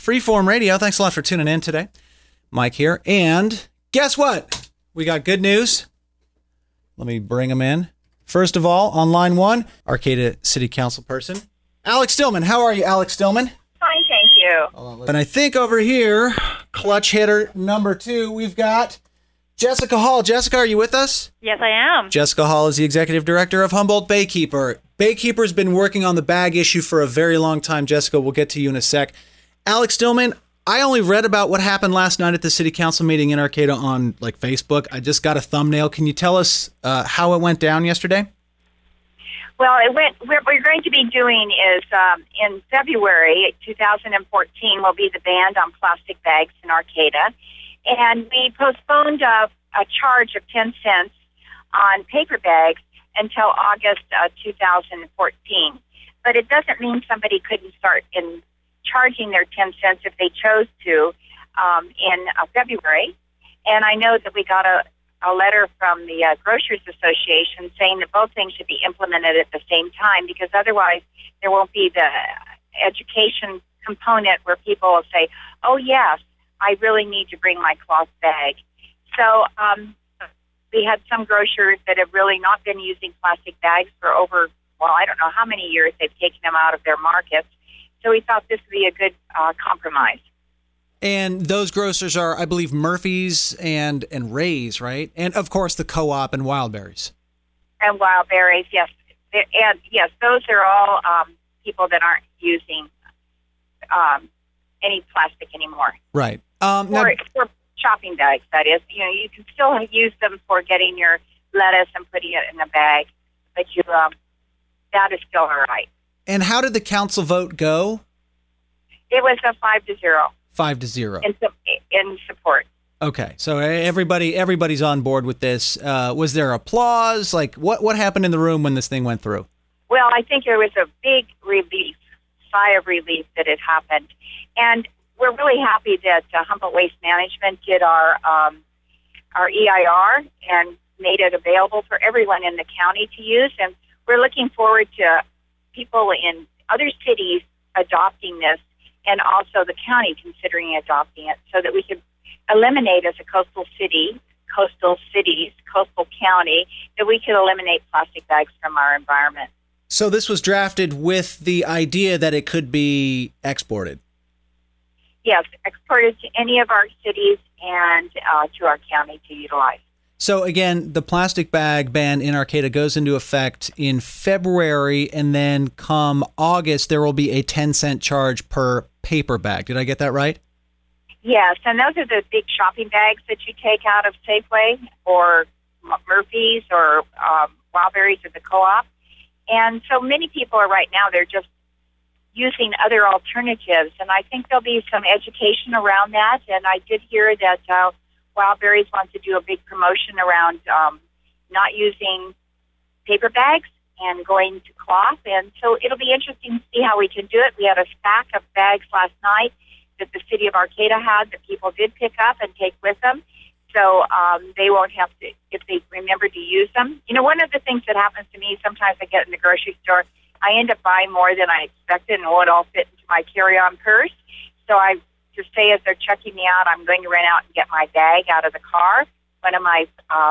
Freeform Radio. Thanks a lot for tuning in today. Mike here. And guess what? We got good news. Let me bring them in. First of all, on line one, Arcata City Council person, Alex Stillman. How are you, Alex Stillman? Fine, thank you. And I think over here, clutch hitter number 2, we've got Jessica Hall. Jessica, are you with us? Yes, I am. Jessica Hall is the executive director of Humboldt Baykeeper. Baykeeper's been working on the bag issue for a very long time. Jessica, we'll get to you in a sec. Alex Stillman, I only read about what happened last night at the city council meeting in Arcata on Facebook. I just got a thumbnail. Can you tell us how it went down yesterday? Well, what we're going to be doing is in February 2014 will be the ban on plastic bags in Arcata. And we postponed a charge of 10 cents on paper bags until August 2014. But it doesn't mean somebody couldn't start in charging their 10 cents if they chose to in February. And I know that we got a letter from the Grocers Association saying that both things should be implemented at the same time, because otherwise there won't be the education component where people will say, oh, yes, I really need to bring my cloth bag. So we had some grocers that have really not been using plastic bags for over, I don't know how many years they've taken them out of their markets. So we thought this would be a good compromise. And those grocers are, I believe, Murphy's and Ray's, right? And, of course, the Co-op and Wildberries. And Wildberries, yes. And, yes, those are all people that aren't using any plastic anymore. Right. For shopping bags, that is. You know, you can still use them for getting your lettuce and putting it in a bag, but that is still all right. And how did the council vote go? It was a 5-0. 5-0. In support. Okay, so everybody's on board with this. Was there applause? Like, what happened in the room when this thing went through? Well, I think there was a big sigh of relief that it happened. And we're really happy that Humboldt Waste Management did our EIR and made it available for everyone in the county to use. And we're looking forward to people in other cities adopting this, and also the county considering adopting it, so that we can eliminate, as a coastal cities, coastal county, that we can eliminate plastic bags from our environment. So this was drafted with the idea that it could be exported? Yes, exported to any of our cities and to our county to utilize. So again, the plastic bag ban in Arcata goes into effect in February, and then come August, there will be a 10-cent charge per paper bag. Did I get that right? Yes, and those are the big shopping bags that you take out of Safeway or Murphy's or Wildberries or the Co-op. And so many people are right now, they're just using other alternatives, and I think there'll be some education around that. And I did hear that Wildberries wants to do a big promotion around not using paper bags and going to cloth. And so it'll be interesting to see how we can do it. We had a stack of bags last night that the city of Arcata had that people did pick up and take with them. So they won't have to, if they remember to use them. You know, one of the things that happens to me, sometimes I get in the grocery store, I end up buying more than I expected, and it won't all fit into my carry-on purse. So I just say, as they're checking me out, I'm going to run out and get my bag out of the car, one of my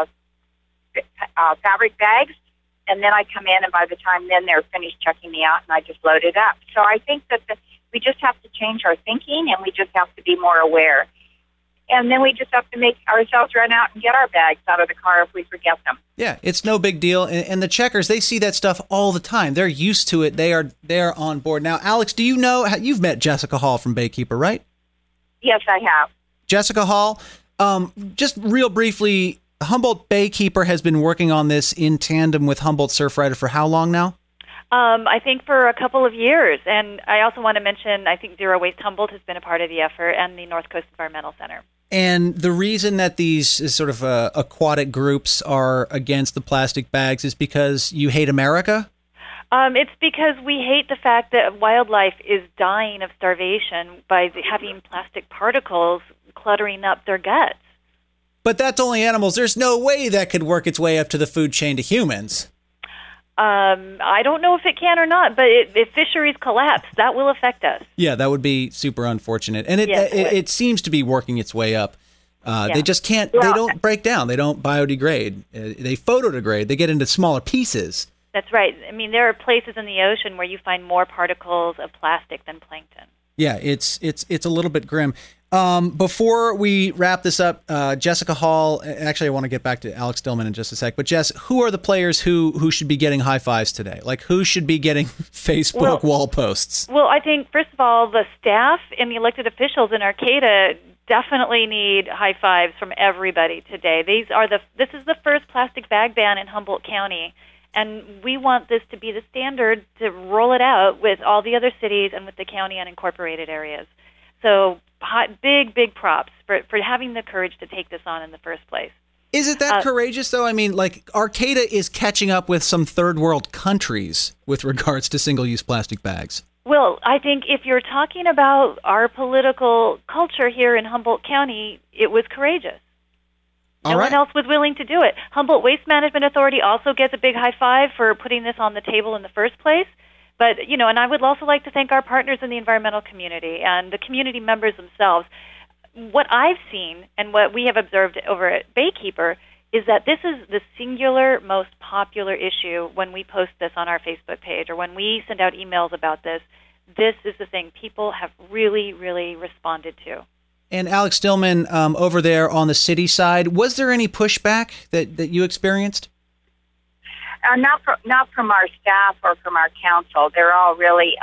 fabric bags, and then I come in, and by the time then they're finished checking me out, and I just load it up. So I think that we just have to change our thinking, and we just have to be more aware. And then we just have to make ourselves run out and get our bags out of the car if we forget them. Yeah, it's no big deal. And the checkers, they see that stuff all the time. They're used to it. They're on board. Now, Alex, do you know, you've met Jessica Hall from Baykeeper, right? Yes, I have. Jessica Hall, just real briefly, Humboldt Baykeeper has been working on this in tandem with Humboldt Surfrider for how long now? I think for a couple of years. And I also want to mention, I think Zero Waste Humboldt has been a part of the effort, and the North Coast Environmental Center. And the reason that these sort of aquatic groups are against the plastic bags is because you hate America? It's because we hate the fact that wildlife is dying of starvation by having plastic particles cluttering up their guts. But that's only animals. There's no way that could work its way up to the food chain to humans. I don't know if it can or not, but if fisheries collapse, that will affect us. Yeah, that would be super unfortunate. And it seems to be working its way up. They just can't, they don't break down. They don't biodegrade. They photodegrade. They get into smaller pieces. That's right. I mean, there are places in the ocean where you find more particles of plastic than plankton. Yeah, it's a little bit grim. Before we wrap this up, Jessica Hall, actually I want to get back to Alex Stillman in just a sec, but Jess, who are the players who should be getting high fives today? Like, who should be getting Facebook wall posts? Well, I think, first of all, the staff and the elected officials in Arcata definitely need high fives from everybody today. This is the first plastic bag ban in Humboldt County, and we want this to be the standard to roll it out with all the other cities and with the county unincorporated areas. So big props for having the courage to take this on in the first place. Is it that courageous, though? I mean, like, Arcata is catching up with some third world countries with regards to single-use plastic bags. Well, I think if you're talking about our political culture here in Humboldt County, it was courageous. No one else was willing to do it. Humboldt Waste Management Authority also gets a big high five for putting this on the table in the first place. But, and I would also like to thank our partners in the environmental community and the community members themselves. What I've seen and what we have observed over at Baykeeper is that this is the singular most popular issue when we post this on our Facebook page or when we send out emails about this. This is the thing people have really, really responded to. And Alex Stillman, over there on the city side, was there any pushback that you experienced? Not from our staff or from our council. They're all really,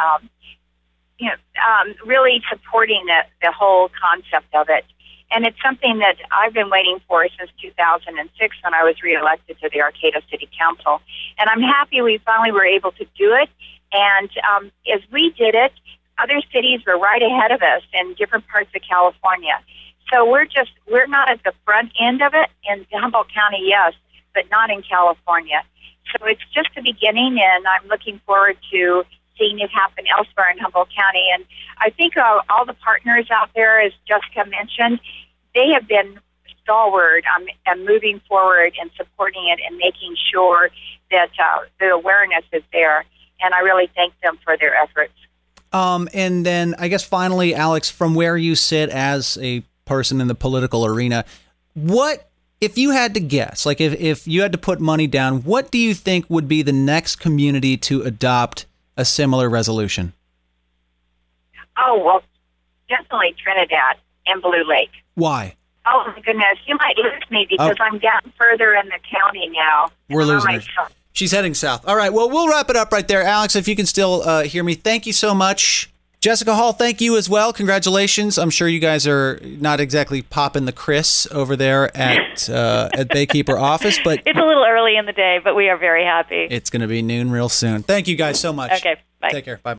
really supporting the whole concept of it. And it's something that I've been waiting for since 2006 when I was reelected to the Arcata City Council. And I'm happy we finally were able to do it. And as we did it, other cities were right ahead of us in different parts of California. So we're not at the front end of it. In Humboldt County, yes, but not in California. So it's just the beginning, and I'm looking forward to seeing it happen elsewhere in Humboldt County. And I think all the partners out there, as Jessica mentioned, they have been stalwart and moving forward and supporting it and making sure that the awareness is there. And I really thank them for their efforts. And then I guess finally, Alex, from where you sit as a person in the political arena, if you had to guess, like if you had to put money down, what do you think would be the next community to adopt a similar resolution? Oh, well, definitely Trinidad and Blue Lake. Why? Oh, my goodness. You might lose me because I'm down further in the county now. We're losing her. She's heading south. All right, well, we'll wrap it up right there. Alex, if you can still hear me, thank you so much. Jessica Hall, thank you as well. Congratulations. I'm sure you guys are not exactly popping the Chris over there at Baykeeper office, but it's a little early in the day, but we are very happy. It's going to be noon real soon. Thank you guys so much. Okay, bye. Take care. Bye.